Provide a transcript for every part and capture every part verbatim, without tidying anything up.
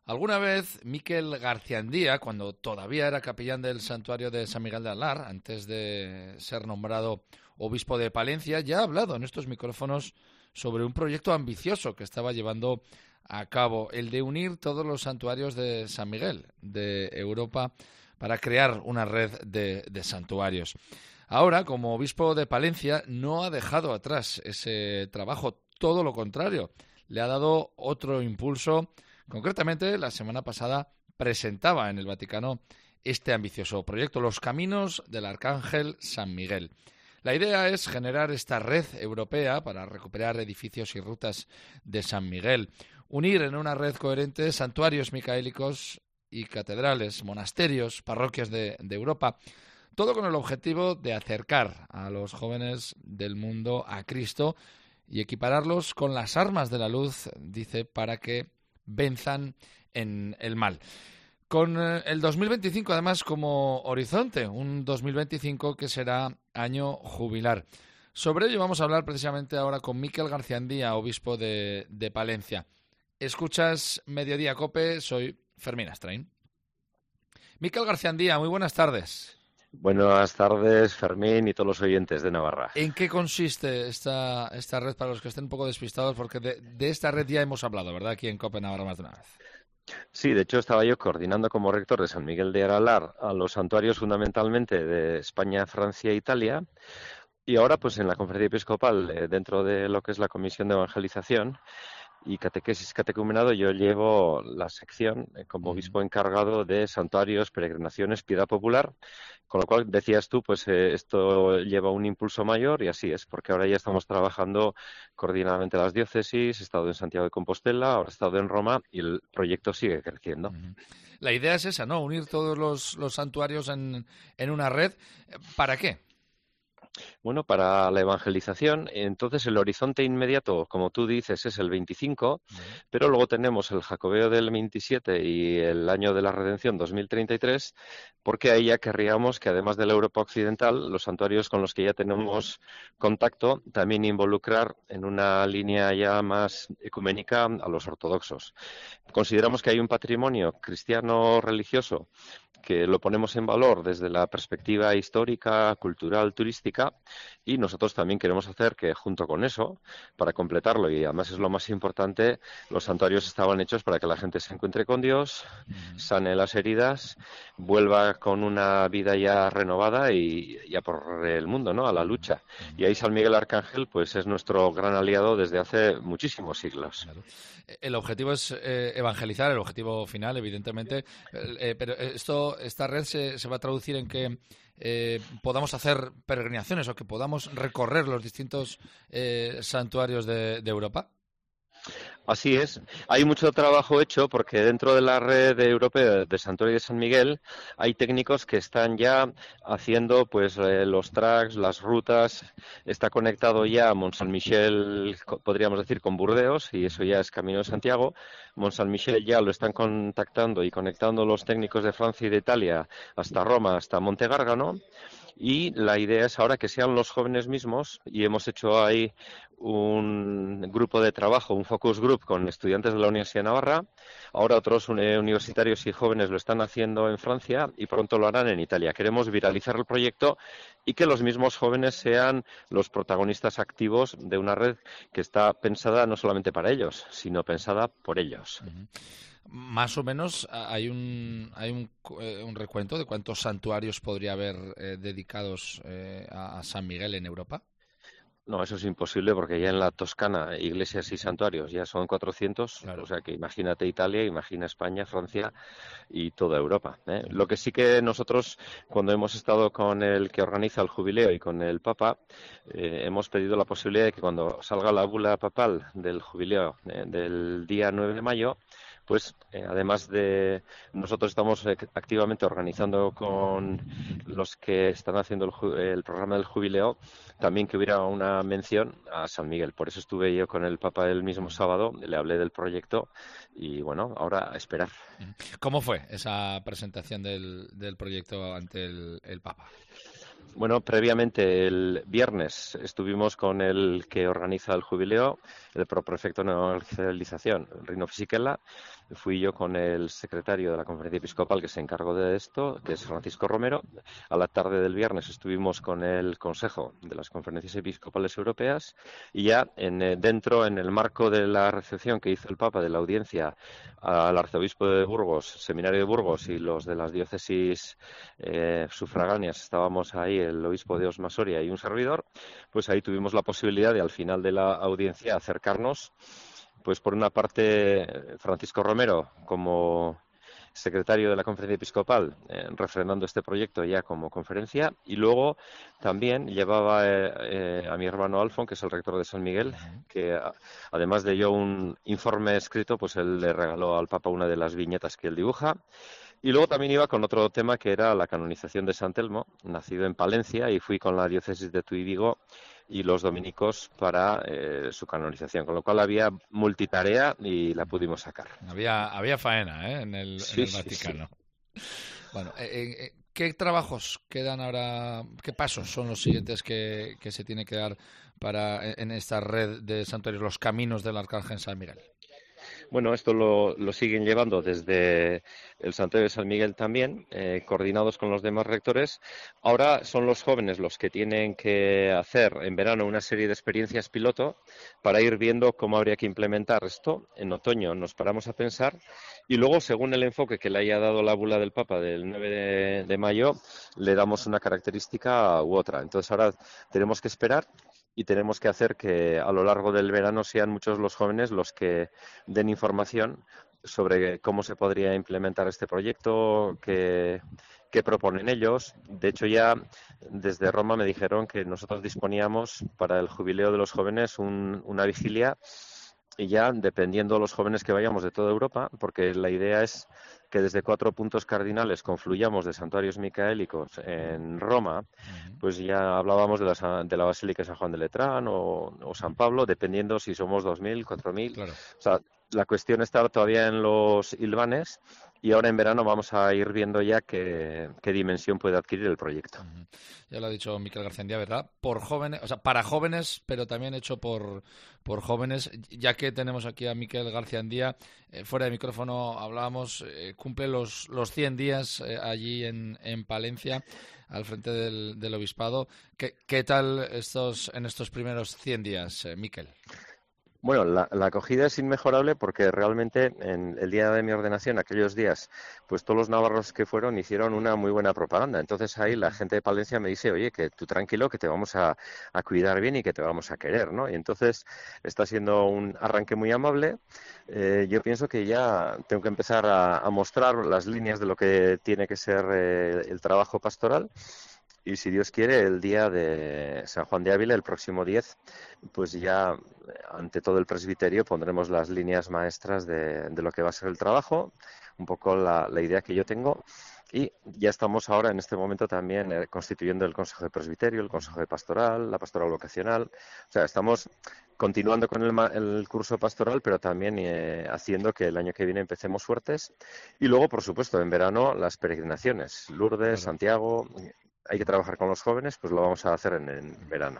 Alguna vez Miquel Garciandía, cuando todavía era capellán del santuario de San Miguel de Alar, antes de ser nombrado obispo de Palencia, ya ha hablado en estos micrófonos sobre un proyecto ambicioso que estaba llevando a cabo, el de unir todos los santuarios de San Miguel de Europa para crear una red de, de santuarios. Ahora, como obispo de Palencia, no ha dejado atrás ese trabajo, todo lo contrario, le ha dado otro impulso. Concretamente, la semana pasada presentaba en el Vaticano este ambicioso proyecto, Los Caminos del Arcángel San Miguel. La idea es generar esta red europea para recuperar edificios y rutas de San Miguel, unir en una red coherente santuarios micaélicos y catedrales, monasterios, parroquias de, de Europa, todo con el objetivo de acercar a los jóvenes del mundo a Cristo y equipararlos con las armas de la luz, dice, para que venzan en el mal. Con el dos mil veinticinco, además, como horizonte, un dos mil veinticinco que será año jubilar. Sobre ello vamos a hablar precisamente ahora con Miquel Garciandía, obispo de, de Palencia. Escuchas Mediodía Cope, soy Fermín Astrain. Miquel Garciandía, muy buenas tardes. Buenas tardes, Fermín, y todos los oyentes de Navarra. ¿En qué consiste esta, esta red para los que estén un poco despistados? Porque de, de esta red ya hemos hablado, ¿verdad?, aquí en Cope Navarra más de una vez. Sí, de hecho estaba yo coordinando como rector de San Miguel de Aralar a los santuarios fundamentalmente de España, Francia e Italia. Y ahora, pues en la conferencia episcopal, eh, dentro de lo que es la Comisión de Evangelización y Catequesis Catecumenado, yo llevo la sección eh, como obispo encargado de santuarios, peregrinaciones, piedad popular, con lo cual decías tú, pues eh, esto lleva un impulso mayor y así es, porque ahora ya estamos trabajando coordinadamente las diócesis, he estado en Santiago de Compostela, ahora he estado en Roma y el proyecto sigue creciendo. Uh-huh. La idea es esa, ¿no? Unir todos los, los santuarios en, en una red. ¿Para qué? Bueno, para la evangelización, entonces el horizonte inmediato, como tú dices, es el veinticinco, uh-huh. Pero luego tenemos el Jacobeo del veintisiete y el Año de la Redención dos mil treinta y tres, porque ahí ya querríamos que además de la Europa occidental, los santuarios con los que ya tenemos contacto, también involucrar en una línea ya más ecuménica a los ortodoxos. Consideramos que hay un patrimonio cristiano religioso que lo ponemos en valor desde la perspectiva histórica, cultural, turística, y nosotros también queremos hacer que junto con eso, para completarlo, y además es lo más importante, los santuarios estaban hechos para que la gente se encuentre con Dios, uh-huh. sane las heridas, vuelva con una vida ya renovada y ya por el mundo, ¿no?, a la lucha. Uh-huh. Y ahí San Miguel Arcángel pues es nuestro gran aliado desde hace muchísimos siglos. Claro. El objetivo es eh, evangelizar, el objetivo final, evidentemente, eh, pero esto, esta red se, se va a traducir en que eh, podamos hacer peregrinaciones o que podamos recorrer los distintos eh, santuarios de, de Europa. Así es. Hay mucho trabajo hecho porque dentro de la red europea de Santuario de San Miguel hay técnicos que están ya haciendo pues eh, los tracks, las rutas. Está conectado ya Mont Saint-Michel, podríamos decir, con Burdeos, y eso ya es Camino de Santiago. Mont Saint-Michel ya lo están contactando y conectando los técnicos de Francia y de Italia hasta Roma, hasta Monte Gárgano. Y la idea es ahora que sean los jóvenes mismos, y hemos hecho ahí un grupo de trabajo, un focus group con estudiantes de la Universidad de Navarra. Ahora otros universitarios y jóvenes lo están haciendo en Francia y pronto lo harán en Italia. Queremos viralizar el proyecto y que los mismos jóvenes sean los protagonistas activos de una red que está pensada no solamente para ellos, sino pensada por ellos. Uh-huh. Más o menos hay un hay un, eh, un recuento de cuántos santuarios podría haber eh, dedicados eh, a, a San Miguel en Europa. No, eso es imposible porque ya en la Toscana, iglesias y santuarios ya son cuatrocientos, claro. O sea que imagínate Italia, imagina España, Francia y toda Europa, ¿eh? Lo que sí que nosotros, cuando hemos estado con el que organiza el jubileo y con el Papa, eh, hemos pedido la posibilidad de que cuando salga la bula papal del jubileo eh, del día nueve de mayo, pues eh, además de nosotros estamos eh, activamente organizando con los que están haciendo el, ju- el programa del jubileo, también que hubiera una mención a San Miguel. Por eso estuve yo con el Papa el mismo sábado, le hablé del proyecto y bueno, ahora a esperar. ¿Cómo fue esa presentación del, del proyecto ante el, el Papa? Bueno, previamente el viernes estuvimos con el que organiza el jubileo, el proprefecto de evangelización, Rino Fisichella. Fui yo con el secretario de la Conferencia Episcopal que se encargó de esto, que es Francisco Romero. A la tarde del viernes estuvimos con el Consejo de las Conferencias Episcopales Europeas y ya en, eh, dentro, en el marco de la recepción que hizo el Papa de la audiencia al arzobispo de Burgos, seminario de Burgos y los de las diócesis eh, sufragáneas, estábamos ahí el obispo de Osma Soria y un servidor, pues ahí tuvimos la posibilidad de al final de la audiencia acercarnos. Pues por una parte, Francisco Romero, como secretario de la Conferencia Episcopal, eh, refrendando este proyecto ya como conferencia, y luego también llevaba eh, eh, a mi hermano Alfon, que es el rector de San Miguel, que a, además de yo un informe escrito, pues él le regaló al Papa una de las viñetas que él dibuja. Y luego también iba con otro tema que era la canonización de San Telmo, nacido en Palencia, y fui con la diócesis de Tuy Vigo y los dominicos para eh, su canonización, con lo cual había multitarea y la pudimos sacar. Había, había faena, ¿eh? en el, sí, en el Vaticano. Sí, sí. Bueno, eh, eh, ¿qué trabajos quedan ahora? ¿Qué pasos son los siguientes que, que se tiene que dar para en esta red de santuarios, los caminos del Arcángel San Miguel? Bueno, esto lo, lo siguen llevando desde el Santuario de San Miguel también, eh, coordinados con los demás rectores. Ahora son los jóvenes los que tienen que hacer en verano una serie de experiencias piloto para ir viendo cómo habría que implementar esto. En otoño nos paramos a pensar y luego, según el enfoque que le haya dado la bula del Papa del nueve de, de mayo, le damos una característica u otra. Entonces ahora tenemos que esperar y tenemos que hacer que a lo largo del verano sean muchos los jóvenes los que den información sobre cómo se podría implementar este proyecto, qué, qué proponen ellos. De hecho, ya desde Roma me dijeron que nosotros disponíamos para el jubileo de los jóvenes un, una vigilia y ya dependiendo de los jóvenes que vayamos de toda Europa, porque la idea es que desde cuatro puntos cardinales confluyamos de santuarios micaélicos en Roma, pues ya hablábamos de la, de la Basílica de San Juan de Letrán o, o San Pablo, dependiendo si somos dos mil, cuatro mil. Claro. O sea, la cuestión está todavía en los hilvanes y ahora en verano vamos a ir viendo ya qué, qué dimensión puede adquirir el proyecto. Uh-huh. Ya lo ha dicho Miquel García, ¿verdad? Por jóvenes, o sea, para jóvenes, pero también hecho por, por jóvenes. Ya que tenemos aquí a Miquel García Andía, eh, fuera de micrófono hablábamos, eh, cumple los, los cien días eh, allí en, en Palencia, al frente del, del obispado. ¿Qué, qué tal estos en estos primeros cien días, eh, Miquel? Bueno, la, la acogida es inmejorable porque realmente en el día de mi ordenación, aquellos días, pues todos los navarros que fueron hicieron una muy buena propaganda. Entonces ahí la gente de Palencia me dice, oye, que tú tranquilo, que te vamos a, a cuidar bien y que te vamos a querer, ¿no? Y entonces está siendo un arranque muy amable. Eh, yo pienso que ya tengo que empezar a, a mostrar las líneas de lo que tiene que ser eh, el trabajo pastoral. Y si Dios quiere, el día de San Juan de Ávila, el próximo diez, pues ya ante todo el presbiterio pondremos las líneas maestras de, de lo que va a ser el trabajo, un poco la, la idea que yo tengo. Y ya estamos ahora en este momento también eh, constituyendo el Consejo de Presbiterio, el Consejo de Pastoral, la Pastoral Vocacional. O sea, estamos continuando con el, el curso pastoral, pero también eh, haciendo que el año que viene empecemos fuertes. Y luego, por supuesto, en verano las peregrinaciones, Lourdes, Santiago. Hay que trabajar con los jóvenes, pues lo vamos a hacer en, en verano.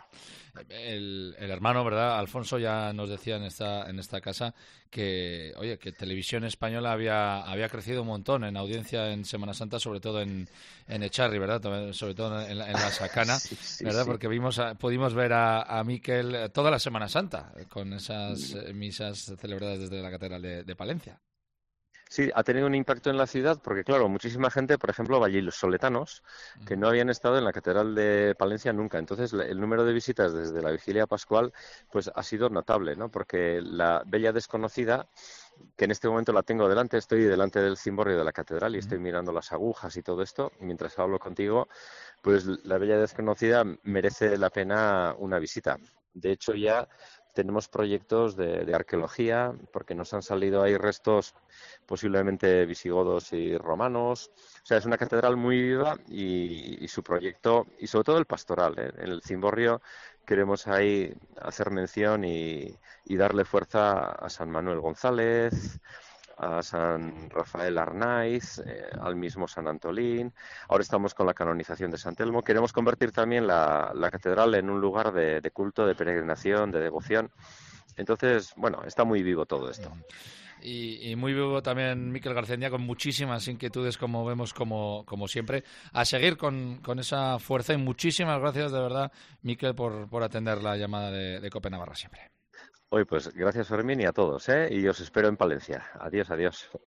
El, el hermano, ¿verdad? Alfonso ya nos decía en esta en esta casa que, oye, que Televisión Española había había crecido un montón en audiencia en Semana Santa, sobre todo en, en Echarri, ¿verdad? Sobre todo en la, en la Sacana, sí, sí, ¿verdad? Sí. Porque vimos a, pudimos ver a, a Miquel toda la Semana Santa con esas misas celebradas desde la Catedral de, de Palencia. Sí, ha tenido un impacto en la ciudad porque, claro, muchísima gente, por ejemplo, vallisoletanos, que no habían estado en la Catedral de Palencia nunca. Entonces, el número de visitas desde la Vigilia Pascual pues ha sido notable, ¿no? Porque la Bella Desconocida, que en este momento la tengo delante, estoy delante del cimborrio de la Catedral y estoy mirando las agujas y todo esto, y mientras hablo contigo, pues la Bella Desconocida merece la pena una visita. De hecho, ya tenemos proyectos de, de arqueología, porque nos han salido ahí restos posiblemente visigodos y romanos. O sea, es una catedral muy viva y, y su proyecto, y sobre todo el pastoral, ¿eh? En el cimborrio queremos ahí hacer mención y, y darle fuerza a San Manuel González, a San Rafael Arnaiz, eh, al mismo San Antolín. Ahora estamos con la canonización de San Telmo. Queremos convertir también la, la catedral en un lugar de, de culto, de peregrinación, de devoción. Entonces, bueno, está muy vivo todo esto. Y, y muy vivo también Mikel García, con muchísimas inquietudes, como vemos, como, como siempre. A seguir con, con esa fuerza, y muchísimas gracias de verdad, Mikel, por, por atender la llamada de, de COPE Navarra siempre. Hoy, pues gracias, Fermín, y a todos, ¿eh? Y os espero en Palencia. Adiós, adiós.